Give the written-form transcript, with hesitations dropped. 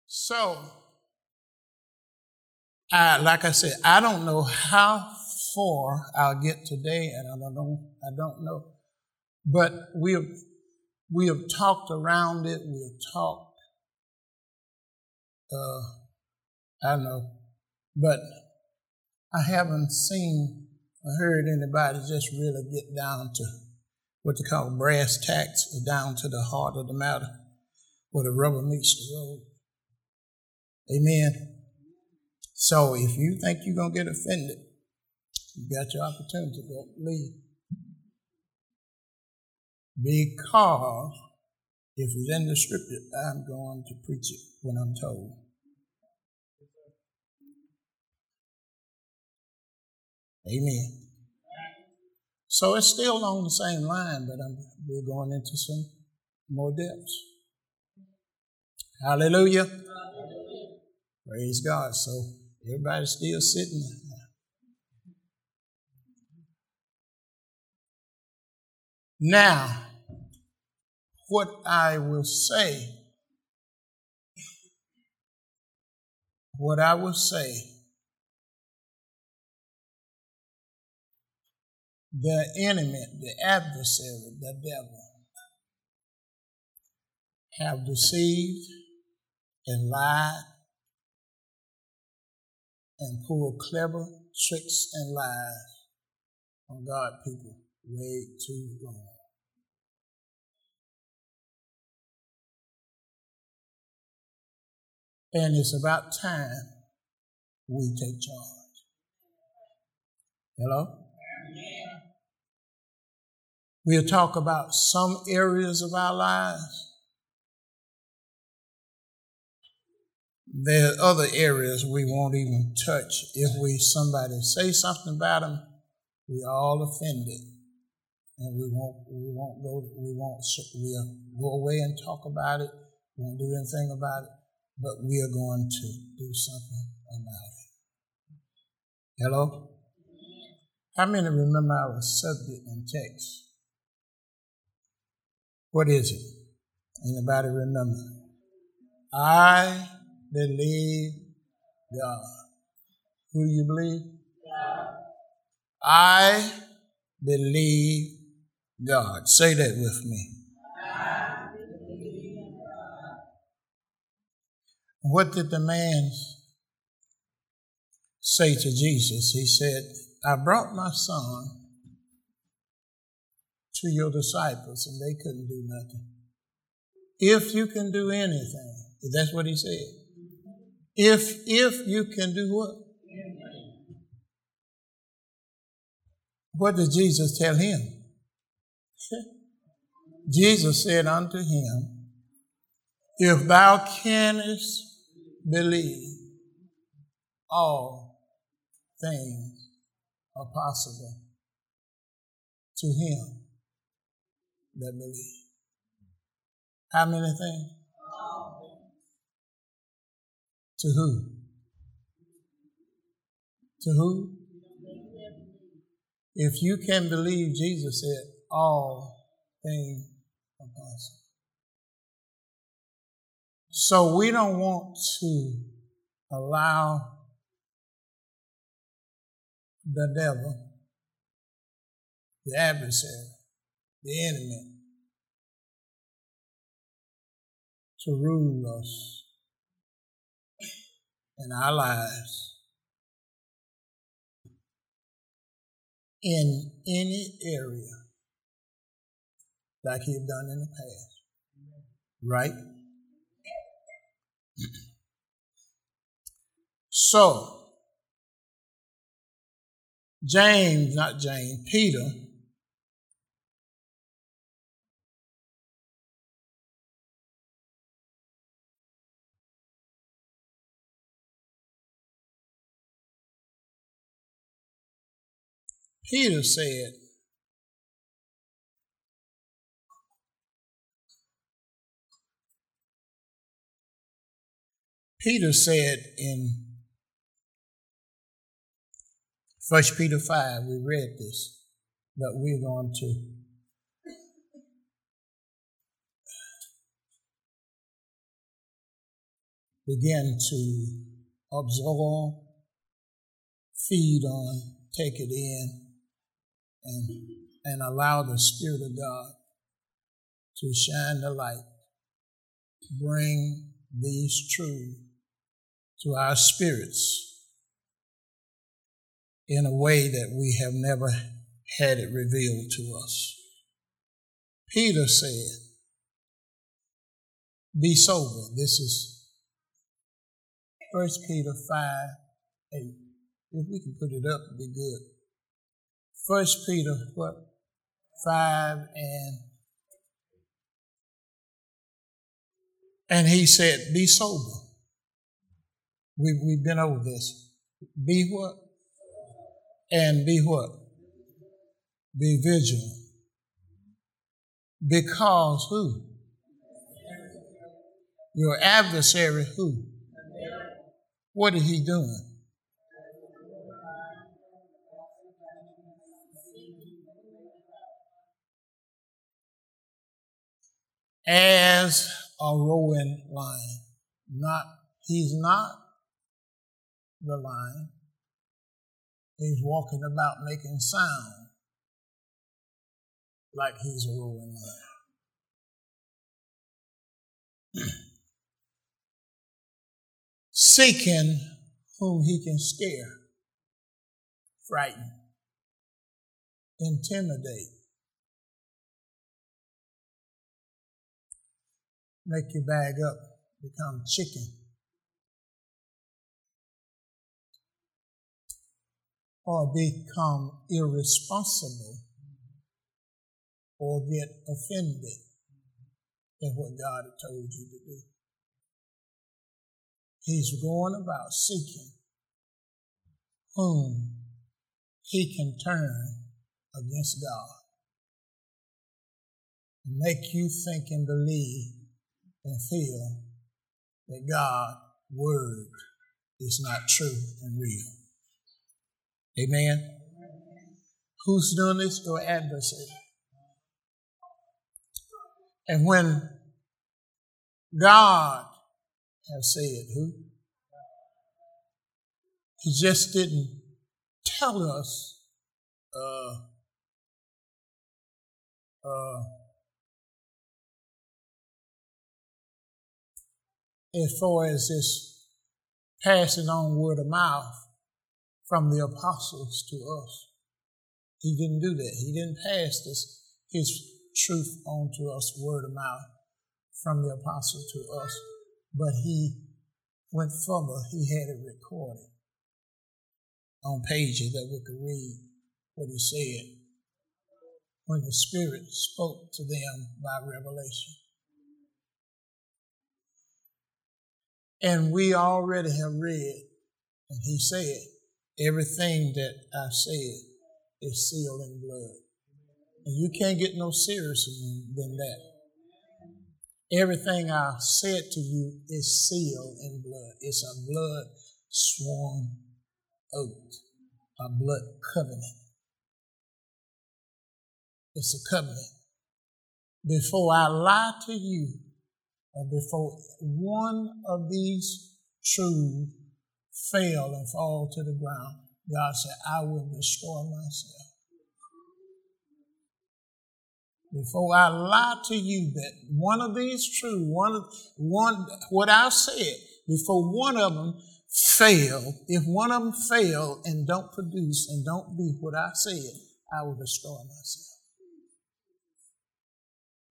So, like I said, I don't know how far I'll get today, and I don't know. But we have talked around it. We have talked, I don't know, but I haven't seen or heard anybody just really get down to what they call brass tacks, or down to the heart of the matter, where the rubber meets the road. Amen. So if you think you're going to get offended, you got your opportunity to go leave. Because if it's in the scripture, I'm going to preach it when I'm told. Amen. So it's still along the same line, but we're going into some more depths. Hallelujah. Praise God. So everybody's still sitting. Now, what I will say, the enemy, the adversary, the devil, have deceived and lied and pulled clever tricks and lies on God people way too long. And it's about time we take charge. Hello? We'll talk about some areas of our lives. There are other areas we won't even touch. If somebody say something about them, we all offended, and we'll go away and talk about it. We won't do anything about it, but we are going to do something about it. Hello? How many remember our subject and text? What is it? Anybody remember? I believe God. Who do you believe? God. I believe God. Say that with me. I believe God. What did the man say to Jesus? He said, I brought my son to your disciples and they couldn't do nothing. If you can do anything, that's what he said. If you can do what? What did Jesus tell him? Jesus said unto him, if thou canst believe, all things are possible to him that believe. How many things? To who? To who? If you can believe, Jesus said, all things are possible. So we don't want to allow the devil, the adversary, the enemy, to rule us in our lives in any area like he's done in the past. Right? So, Peter said in 1 Peter 5, we read this, but we're going to begin to absorb, feed on, take it in, and allow the Spirit of God to shine the light, bring these truths to our spirits in a way that we have never had it revealed to us. Peter said, be sober. This is 1 Peter 5:8. If we can put it up, it'd be good. 1 Peter 5 and he said, be sober. We've been over this. Be what? And be what? Be vigilant. Because who? Your adversary who? What is he doing? As a roaring lion. He's not the lion. He's walking about making sound like he's a roaring lion. Seeking whom he can scare, frighten, intimidate, make you bag up, become chicken, or become irresponsible, or get offended at what God had told you to do. He's going about seeking whom he can turn against God and make you think and believe and feel that God's word is not true and real. Amen? Who's doing this? Your adversary. And when God has said who, he just didn't tell us as far as this passing on word of mouth from the apostles to us. He didn't do that. He didn't pass his truth on to us, word of mouth, from the apostle to us. But he went further. He had it recorded on pages that we could read what he said when the Spirit spoke to them by revelation. And we already have read, and he said, everything that I've said is sealed in blood. And you can't get no seriouser than that. Everything I've said to you is sealed in blood. It's a blood sworn oath, a blood covenant. It's a covenant. Before I lie to you, or before one of these truths fail and fall to the ground, God said, I will destroy myself. Before I lie to you that one of these truths, what I said, before one of them fail, if one of them fail and don't produce and don't be what I said, I will destroy myself.